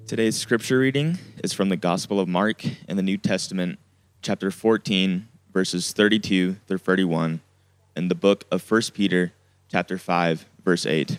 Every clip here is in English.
Today's scripture reading is from the Gospel of Mark in the New Testament, chapter 14, verses 32 through 31, and the book of 1 Peter, chapter 5, verse 8.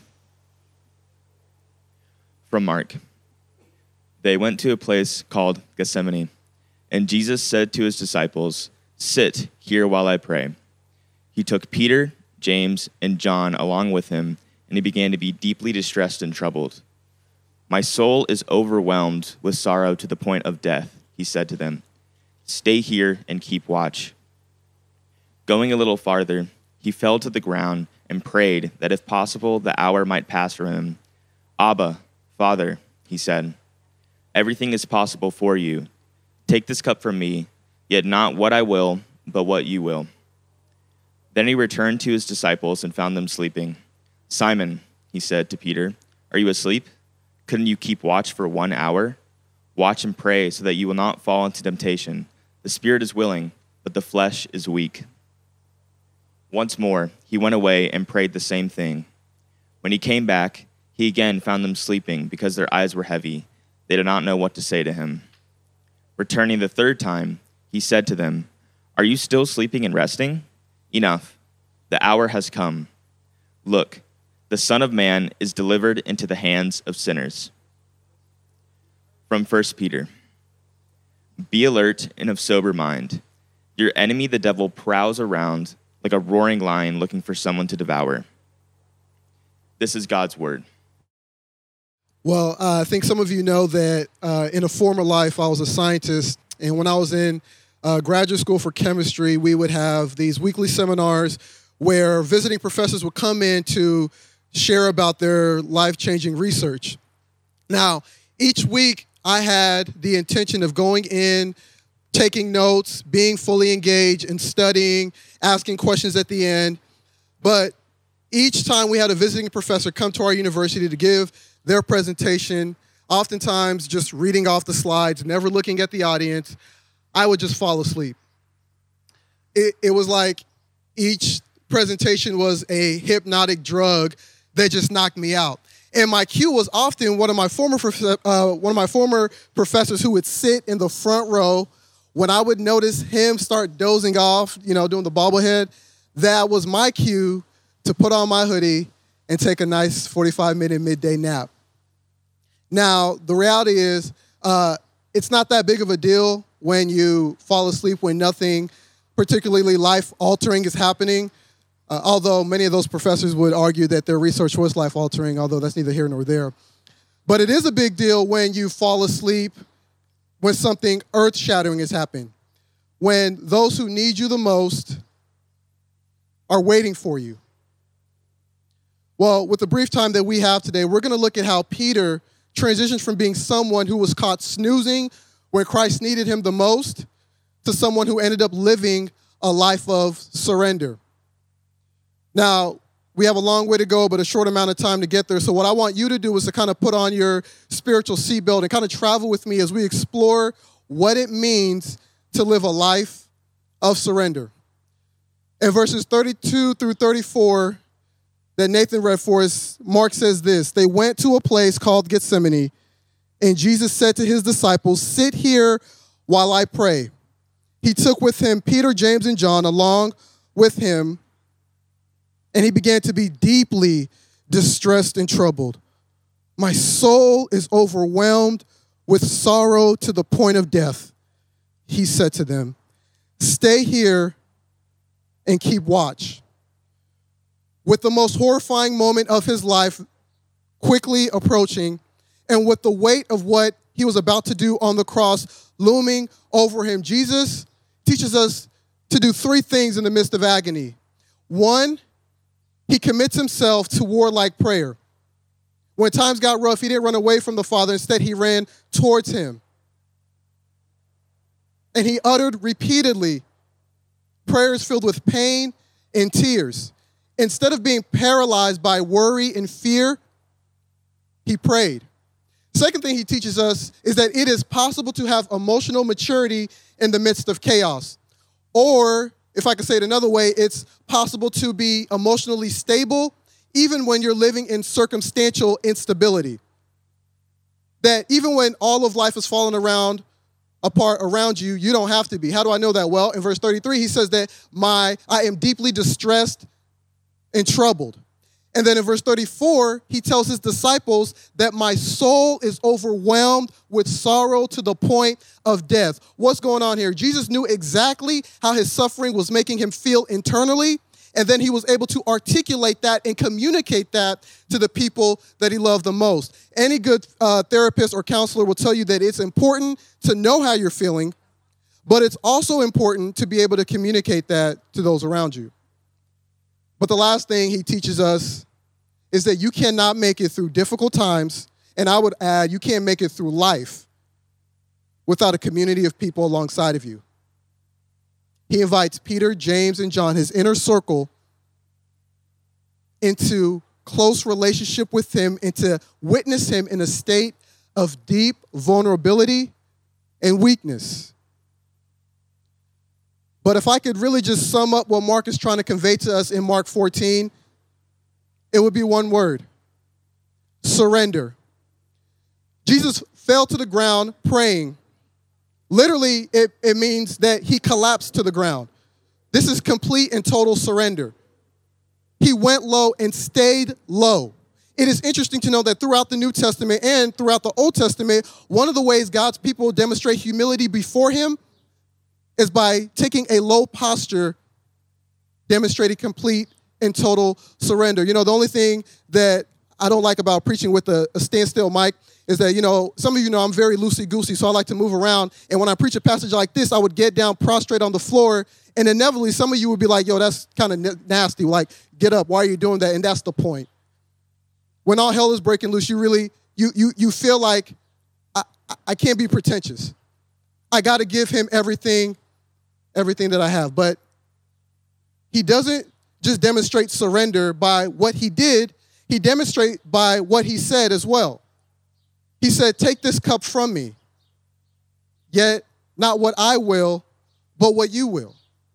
From Mark. They went to a place called Gethsemane, and Jesus said to his disciples, "Sit here while I pray." He took Peter, James, and John along with him, and he began to be deeply distressed and troubled. "My soul is overwhelmed with sorrow to the point of death," he said to them. "Stay here and keep watch." Going a little farther, he fell to the ground and prayed that if possible the hour might pass from him. "Abba, Father," he said, "everything is possible for you. Take this cup from me, yet not what I will, but what you will." Then he returned to his disciples and found them sleeping. "Simon," he said to Peter, "are you asleep? Couldn't you keep watch for 1 hour? Watch and pray so that you will not fall into temptation. The spirit is willing, but the flesh is weak." Once more, he went away and prayed the same thing. When he came back, he again found them sleeping because their eyes were heavy. They did not know what to say to him. Returning the third time, he said to them, "Are you still sleeping and resting? Enough. The hour has come. Look, the Son of Man is delivered into the hands of sinners." From 1 Peter. Be alert and of sober mind. Your enemy, the devil, prowls around like a roaring lion looking for someone to devour. This is God's word. Well, I think some of you know that in a former life, I was a scientist. And when I was in graduate school for chemistry, we would have these weekly seminars where visiting professors would come in to share about their life-changing research. Now, each week I had the intention of going in, taking notes, being fully engaged in studying, asking questions at the end. But each time we had a visiting professor come to our university to give their presentation, oftentimes just reading off the slides, never looking at the audience, I would just fall asleep. It was like each presentation was a hypnotic drug that just knocked me out. And my cue was often one of my former professors who would sit in the front row. When I would notice him start dozing off, doing the bobblehead, that was my cue to put on my hoodie and take a nice 45-minute midday nap. Now, the reality is it's not that big of a deal when you fall asleep when nothing particularly life-altering is happening. Although many of those professors would argue that their research was life-altering, although that's neither here nor there. But it is a big deal when you fall asleep when something earth-shattering has happened, when those who need you the most are waiting for you. Well, with the brief time that we have today, we're going to look at how Peter transitioned from being someone who was caught snoozing when Christ needed him the most to someone who ended up living a life of surrender. Now, we have a long way to go, but a short amount of time to get there. So what I want you to do is to kind of put on your spiritual seatbelt and kind of travel with me as we explore what it means to live a life of surrender. In verses 32 through 34 that Nathan read for us, Mark says this: "They went to a place called Gethsemane, and Jesus said to his disciples, 'Sit here while I pray.' He took with him Peter, James, and John along with him, and he began to be deeply distressed and troubled. 'My soul is overwhelmed with sorrow to the point of death,' he said to them. 'Stay here and keep watch.'" With the most horrifying moment of his life quickly approaching, and with the weight of what he was about to do on the cross looming over him, Jesus teaches us to do three things in the midst of agony. One, he commits himself to warlike prayer. When times got rough, he didn't run away from the Father. Instead, he ran towards him. And he uttered repeatedly prayers filled with pain and tears. Instead of being paralyzed by worry and fear, he prayed. Second thing he teaches us is that it is possible to have emotional maturity in the midst of chaos. Or, if I could say it another way, it's possible to be emotionally stable even when you're living in circumstantial instability. that even when all of life is falling apart around you, you don't have to be. How do I know that? Well, in verse 33, he says that I am deeply distressed and troubled. And then in verse 34, he tells his disciples that my soul is overwhelmed with sorrow to the point of death. What's going on here? Jesus knew exactly how his suffering was making him feel internally, and then he was able to articulate that and communicate that to the people that he loved the most. Any good therapist or counselor will tell you that it's important to know how you're feeling, but it's also important to be able to communicate that to those around you. But the last thing he teaches us is that you cannot make it through difficult times, and I would add, you can't make it through life without a community of people alongside of you. He invites Peter, James, and John, his inner circle, into close relationship with him and to witness him in a state of deep vulnerability and weakness. But if I could really just sum up what Mark is trying to convey to us in Mark 14, it would be one word: surrender. Jesus fell to the ground praying. Literally, it means that he collapsed to the ground. This is complete and total surrender. He went low and stayed low. It is interesting to know that throughout the New Testament and throughout the Old Testament, one of the ways God's people demonstrate humility before him is by taking a low posture, demonstrating complete and total surrender. You know, the only thing that I don't like about preaching with a standstill mic is that, you know, some of you know I'm very loosey-goosey, so I like to move around. And when I preach a passage like this, I would get down prostrate on the floor, and inevitably some of you would be like, yo, that's kind of nasty. Like, get up. Why are you doing that? And that's the point. When all hell is breaking loose, you really, you feel like, I can't be pretentious. I got to give him everything that I have. But he doesn't just demonstrate surrender by what he did. He demonstrates by what he said as well. He said, take this cup from me, yet not what I will, but what you will.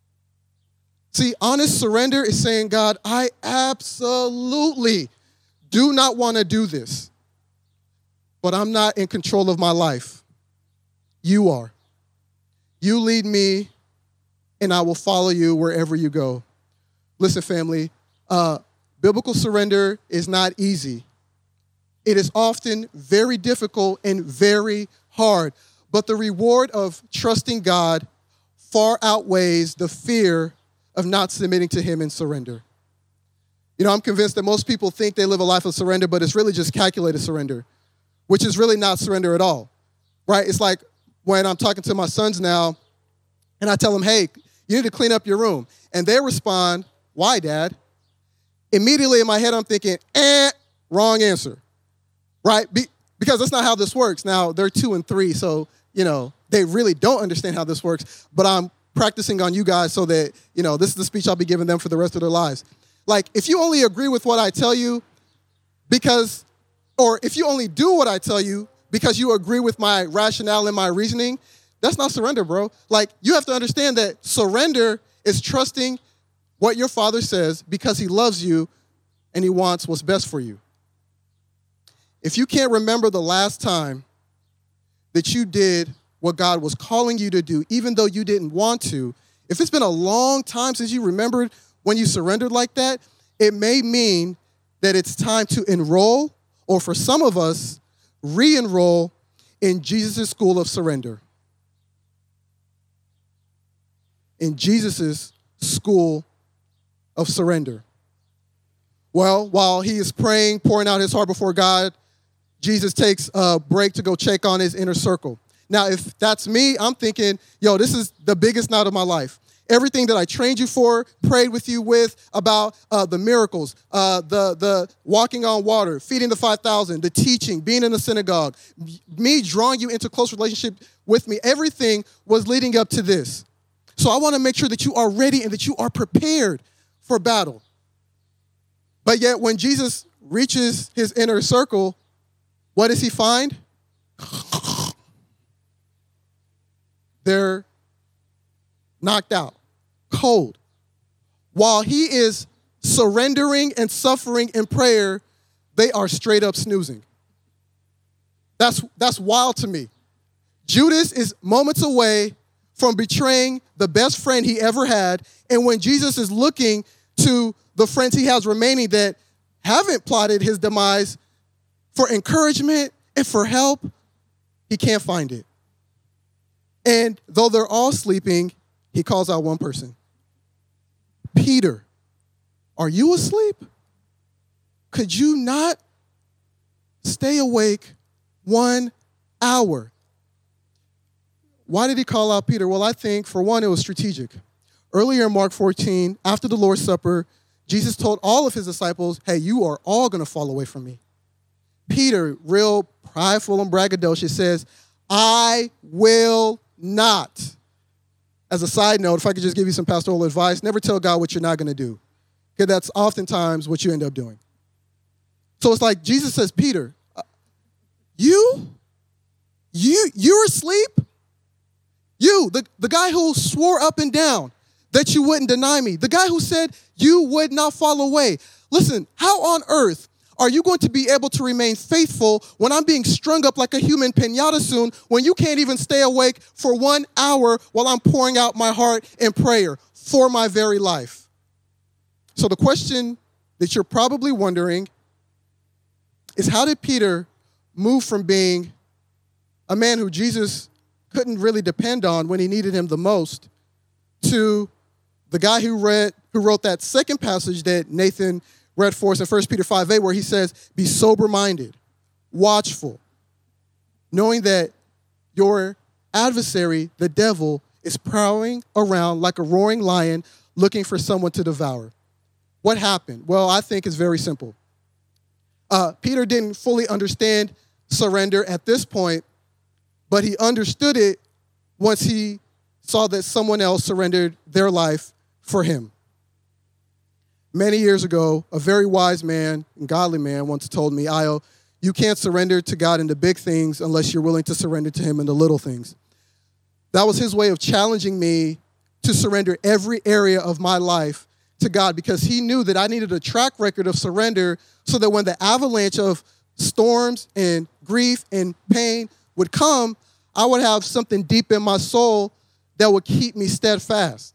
See, honest surrender is saying, God, I absolutely do not want to do this, but I'm not in control of my life. You are. You lead me, and I will follow you wherever you go. Listen, family, biblical surrender is not easy. It is often very difficult and very hard, but the reward of trusting God far outweighs the fear of not submitting to him in surrender. You know, I'm convinced that most people think they live a life of surrender, but it's really just calculated surrender, which is really not surrender at all, right? It's like when I'm talking to my sons now, and I tell them, hey, you need to clean up your room. And they respond, why, Dad? Immediately in my head, I'm thinking, wrong answer, right? Because that's not how this works. Now, they're 2 and 3, so, you know, they really don't understand how this works, but I'm practicing on you guys so that, you know, this is the speech I'll be giving them for the rest of their lives. Like, if you only agree with what I tell you or if you only do what I tell you because you agree with my rationale and my reasoning, that's not surrender, bro. Like, you have to understand that surrender is trusting what your father says because he loves you and he wants what's best for you. If you can't remember the last time that you did what God was calling you to do, even though you didn't want to, if it's been a long time since you remembered when you surrendered like that, it may mean that it's time to enroll, or for some of us, re-enroll in Jesus' school of surrender. In Jesus' school of surrender. Well, while he is praying, pouring out his heart before God, Jesus takes a break to go check on his inner circle. Now, if that's me, I'm thinking, yo, this is the biggest night of my life. Everything that I trained you for, prayed with you with, about the miracles, the walking on water, feeding the 5,000, the teaching, being in the synagogue, me drawing you into close relationship with me, everything was leading up to this. So I want to make sure that you are ready and that you are prepared for battle. But yet when Jesus reaches his inner circle, what does he find? They're knocked out, cold. While he is surrendering and suffering in prayer, they are straight up snoozing. That's wild to me. Judas is moments away from betraying the best friend he ever had. And when Jesus is looking to the friends he has remaining that haven't plotted his demise for encouragement and for help, he can't find it. And though they're all sleeping, he calls out one person. Peter, are you asleep? Could you not stay awake 1 hour? Why did he call out Peter? Well, I think, for one, it was strategic. Earlier in Mark 14, after the Lord's Supper, Jesus told all of his disciples, hey, you are all going to fall away from me. Peter, real prideful and braggadocious, says, I will not. As a side note, if I could just give you some pastoral advice, never tell God what you're not going to do, because that's oftentimes what you end up doing. So it's like Jesus says, Peter, you're asleep? You, the guy who swore up and down that you wouldn't deny me, the guy who said you would not fall away. Listen, how on earth are you going to be able to remain faithful when I'm being strung up like a human piñata soon, when you can't even stay awake for 1 hour while I'm pouring out my heart in prayer for my very life? So the question that you're probably wondering is, how did Peter move from being a man who Jesus couldn't really depend on when he needed him the most to the guy who wrote that second passage that Nathan read for us in 1 Peter 5:8, where he says, be sober-minded, watchful, knowing that your adversary, the devil, is prowling around like a roaring lion looking for someone to devour. What happened? Well, I think it's very simple. Peter didn't fully understand surrender at this point, but he understood it once he saw that someone else surrendered their life for him. Many years ago, a very wise man and godly man once told me, Io, you can't surrender to God in the big things unless you're willing to surrender to him in the little things. That was his way of challenging me to surrender every area of my life to God, because he knew that I needed a track record of surrender so that when the avalanche of storms and grief and pain would come, I would have something deep in my soul that would keep me steadfast.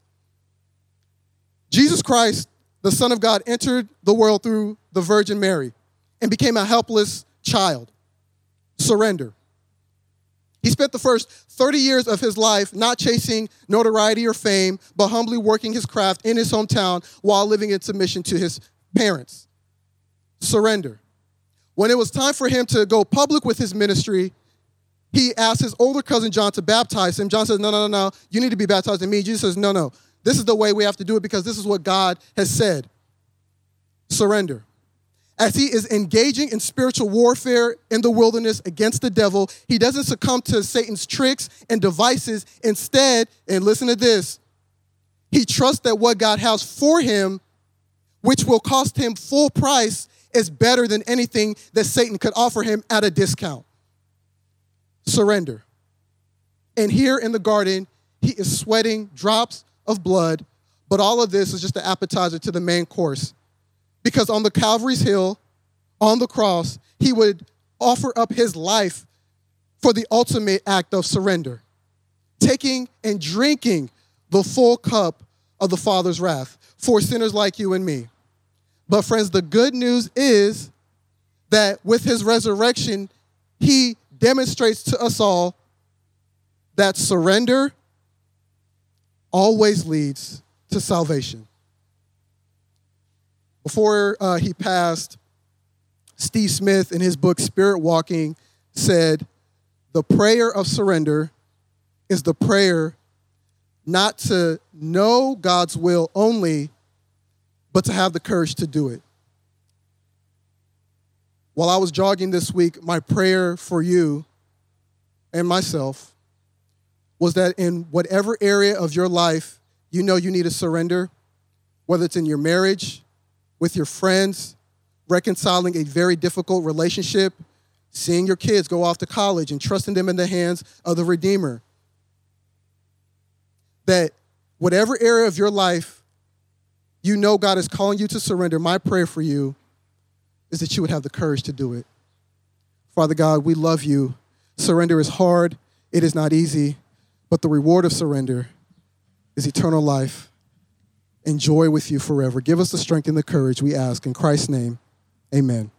Jesus Christ, the Son of God, entered the world through the Virgin Mary and became a helpless child. Surrender. He spent the first 30 years of his life not chasing notoriety or fame, but humbly working his craft in his hometown while living in submission to his parents. Surrender. When it was time for him to go public with his ministry, he asked his older cousin John to baptize him. John says, no, you need to be baptized in me. Jesus says, no, this is the way we have to do it because this is what God has said. Surrender. As he is engaging in spiritual warfare in the wilderness against the devil, he doesn't succumb to Satan's tricks and devices. Instead, and listen to this, he trusts that what God has for him, which will cost him full price, is better than anything that Satan could offer him at a discount. Surrender. And here in the garden, he is sweating drops of blood, but all of this is just the appetizer to the main course. Because on the Calvary's Hill, on the cross, he would offer up his life for the ultimate act of surrender, taking and drinking the full cup of the Father's wrath for sinners like you and me. But friends, the good news is that with his resurrection, he demonstrates to us all that surrender always leads to salvation. Before he passed, Steve Smith, in his book Spirit Walking, said, the prayer of surrender is the prayer not to know God's will only, but to have the courage to do it. While I was jogging this week, my prayer for you and myself was that in whatever area of your life you know you need to surrender, whether it's in your marriage, with your friends, reconciling a very difficult relationship, seeing your kids go off to college and trusting them in the hands of the Redeemer, that whatever area of your life you know God is calling you to surrender, my prayer for you is that you would have the courage to do it. Father God, we love you. Surrender is hard. It is not easy. But the reward of surrender is eternal life and joy with you forever. Give us the strength and the courage, we ask. In Christ's name, amen.